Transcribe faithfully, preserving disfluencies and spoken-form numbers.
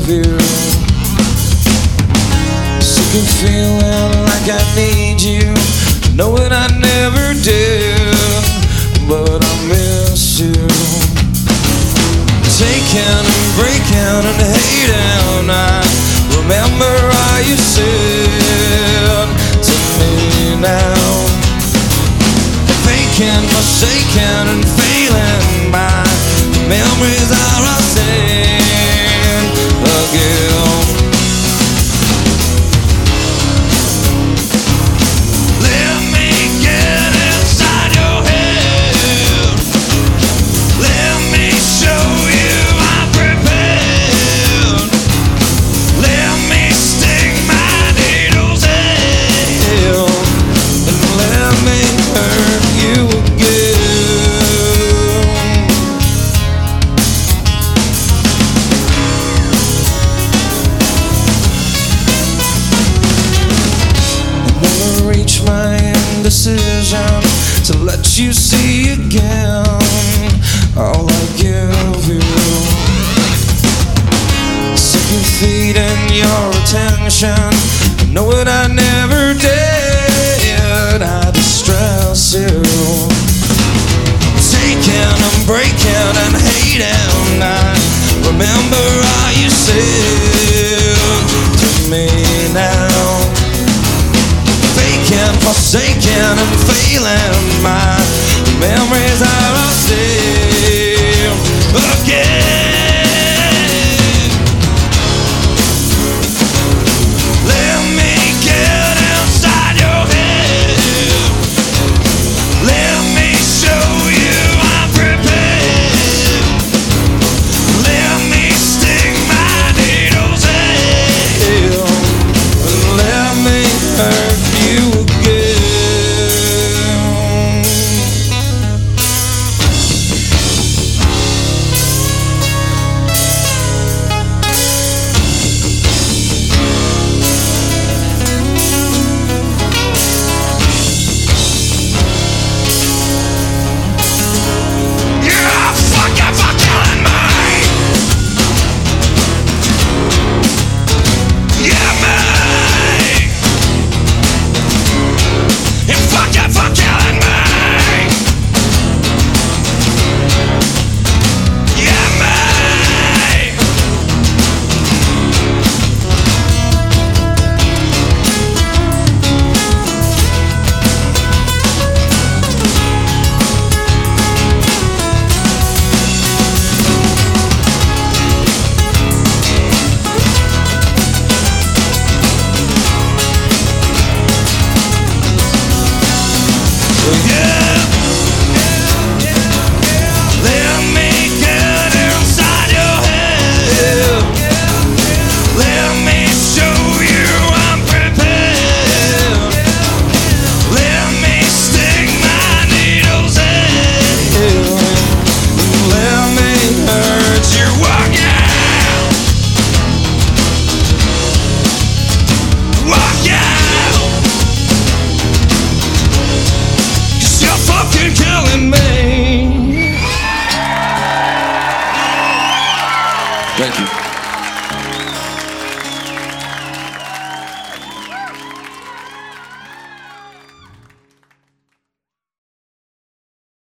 give you. Sick of feeling like I need you, knowing I never did, but I miss you. Taking and breaking and hating, I remember how you said to me now. Faking, forsaken and failing, my memories are a sin again. Let me get inside your head. Let me show you I'm prepared. Let me stick my needles in and let me hurt you again. I never reach my indecision to let you see again all I give you. Sick of feeding your attention, I know what I never did,